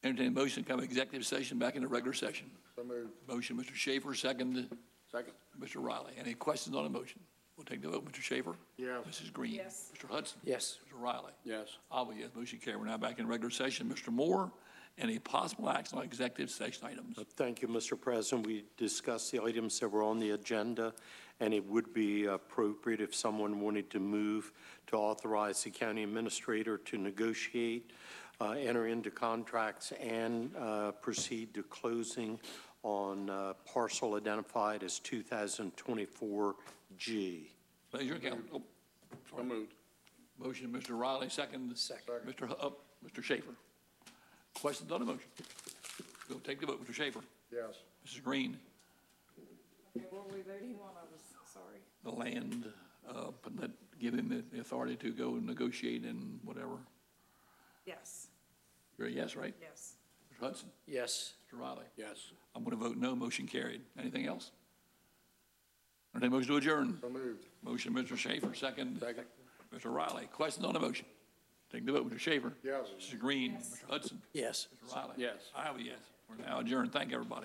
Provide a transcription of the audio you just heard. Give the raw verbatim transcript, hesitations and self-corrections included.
Entertain a motion to come executive session back into regular session. So moved. Motion, Mister Schaefer, second, Second. Mister Riley. Any questions on the motion? We'll take the vote. Mister Schaefer? Yes. Missus Green? Yes. Mister Hudson? Yes. Mister Riley? Yes. I will yes. Motion carried. We're now back in regular session. Mister Moore, any possible action on executive session items? Uh, Thank you, Mister President. We discussed the items that were on the agenda, and it would be appropriate if someone wanted to move to authorize the county administrator to negotiate, uh, enter into contracts, and uh, proceed to closing on uh, parcel identified as two thousand twenty-four G. Raise your account. Oh, So moved. motion, Mister Riley, second. Second. Mister Hu- uh, Mister Schaefer. Questions on the motion? We'll take the vote. Mister Schaefer? Yes. Missus Green? Okay, what were we voting on? I was sorry. The land, uh, but that, give him the- the authority to go and negotiate and whatever. Yes, You're a yes, right? yes. Mister Hudson? Yes. Mister Riley? Yes. I'm going to vote no. Motion carried. Anything else? Entertain a motion to adjourn. So moved. Motion, Mister Schaefer, second. Second. Mister Riley. Questions on the motion? Take the vote. Mister Schaefer? Yes. Missus Green? Mister Hudson? Yes. Mister Riley? Yes. I have a yes. We're now adjourned. Thank everybody.